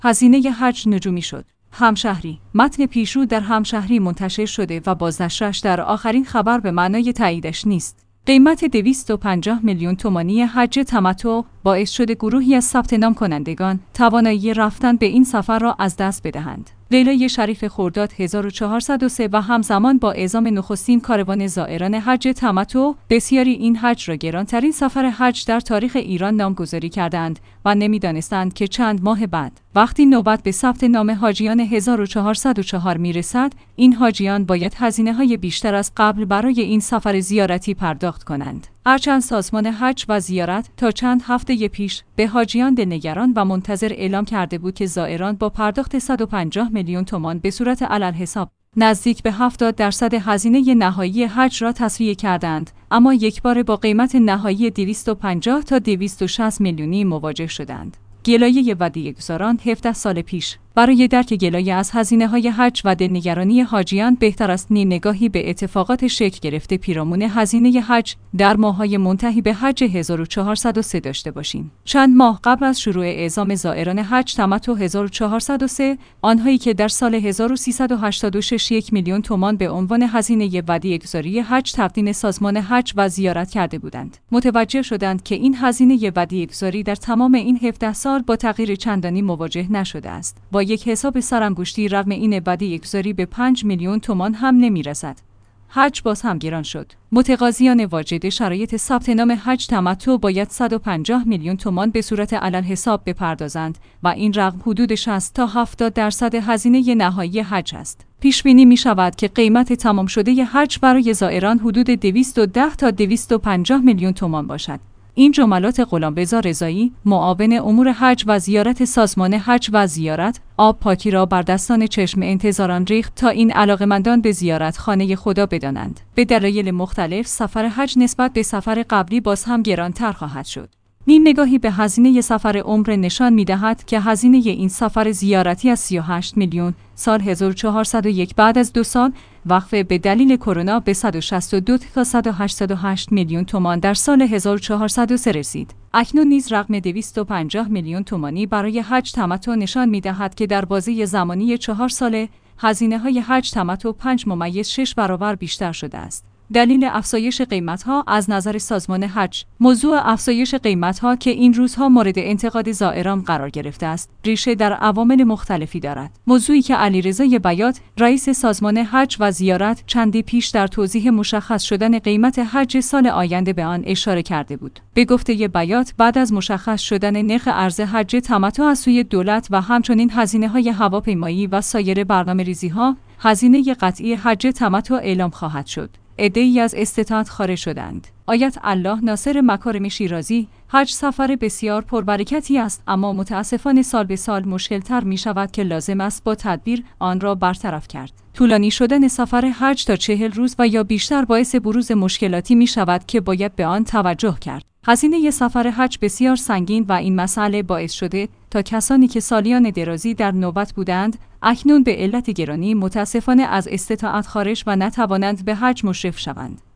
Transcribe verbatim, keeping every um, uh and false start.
هزینه حج نجومی شد. همشهری. متن پیشرو در همشهری منتشر شده و بازنشرش در آخرین خبر به معنای تاییدش نیست. قیمت دویست و پنجاه میلیون تومانی حج تمتع باعث شده گروهی از ثبت نام کنندگان توانایی رفتن به این سفر را از دست بدهند. لیلای شریف خرداد هزار و چهارصد و سه و همزمان با اعزام نخستین کاروان زائران حج تمتع، بسیاری این حج را گرانترین سفر حج در تاریخ ایران نامگذاری کردند و نمی‌دانستند که چند ماه بعد وقتی نوبت به ثبت نام حاجیان هزار و چهارصد و چهار میرسد، این حاجیان باید هزینه‌های بیشتر از قبل برای این سفر زیارتی پرداخت کنند. هرچند سازمان حج و زیارت تا چند هفته پیش به حاجیان دلنگران و منتظر اعلام کرده بود که زائران با پرداخت صد و پنجاه میلیون تومان به صورت علالحساب نزدیک به هفتاد درصد هزینه نهایی حج را تسریع کردند، اما یکباره با قیمت نهایی دویست و پنجاه تا دویست و شصت میلیونی مواجه شدند. گلایه ودیعه‌گذاران هفده سال پیش. برای درک گلایه از هزینه‌های حج و دلنگرانی حاجیان بهتر است نیم نگاهی به اتفاقات شکل گرفته پیرامون هزینه حج در ماه‌های منتهی به حج هزار و چهارصد و سه داشته باشیم. چند ماه قبل از شروع اعزام زائران حج تمتع هزار و چهارصد و سه، آنهایی که در سال هزار و سیصد و هشتاد و شش یک میلیون تومان به عنوان هزینه ودیعه‌گذاری حج تقدیم سازمان حج و زیارت کرده بودند، متوجه شدند که این هزینه ودیعه‌گذاری در تمام این هفده سال با تغییر چندانی مواجه نشده است. با یک حساب سرانگشتی رغم این ودیعه‌گذاری به پنج میلیون تومان هم نمی‌رسد. حج باز هم گران شد. متقاضیان واجد شرایط ثبت نام حج تمتع باید صد و پنجاه میلیون تومان به صورت علالحساب بپردازند و این رقم حدود شصت تا هفتاد درصد هزینه نهایی حج است. پیش بینی می شود که قیمت تمام شده حج برای زائران حدود دویست و ده تا دویست و پنجاه میلیون تومان باشد. این جملات غلامرضا رضایی، معاون امور حج و زیارت سازمان حج و زیارت، آب پاکی را بر دستان چشم انتظاران ریخت تا این علاقمندان به زیارت خانه خدا بدانند. به دلایل مختلف سفر حج نسبت به سفر قبلی باز هم گرانتر خواهد شد. نیم نگاهی به هزینه سفر عمره نشان می‌دهد که هزینه این سفر زیارتی از سی و هشت میلیون سال هزار و چهارصد و یک بعد از دو سال وقفه به دلیل کرونا به صد و شصت و دو تا صد و هشتاد و هشت میلیون تومان در سال هزار و چهارصد و سه رسید. اکنون نیز رقم دویست و پنجاه میلیون تومانی برای حج تمتع نشان می‌دهد که در بازه زمانی چهار ساله هزینه‌های حج تمتع پنج ممیز شش برابر بیشتر شده است. دلیل افزایش قیمت‌ها از نظر سازمان حج. موضوع افزایش قیمت‌ها که این روزها مورد انتقاد زائران قرار گرفته است، ریشه در عوامل مختلفی دارد. موضوعی که علیرضا بیات، رئیس سازمان حج و زیارت، چندی پیش در توضیح مشخص شدن قیمت حج سال آینده به آن اشاره کرده بود. به گفته بیات، بعد از مشخص شدن نرخ ارز حج تمتع از سوی دولت و همچنین هزینه‌های هواپیمایی و سایر برنامه‌ریزی‌ها، هزینه قطعی حج تمتع اعلام خواهد شد. عده‌ای از استطاعت خارج شدند. آیت الله ناصر مکارم شیرازی: حج سفر بسیار پربرکتی است، اما متاسفانه سال به سال مشکل‌تر می شود که لازم است با تدبیر آن را برطرف کرد. طولانی شدن سفر حج تا چهل روز و یا بیشتر باعث بروز مشکلاتی می شود که باید به آن توجه کرد. هزینه سفر حج بسیار سنگین و این مسئله باعث شده تا کسانی که سالیان درازی در نوبت بودند، اکنون به علت گرانی متاسفانه از استطاعت خارج و نتوانند به حج مشرف شوند.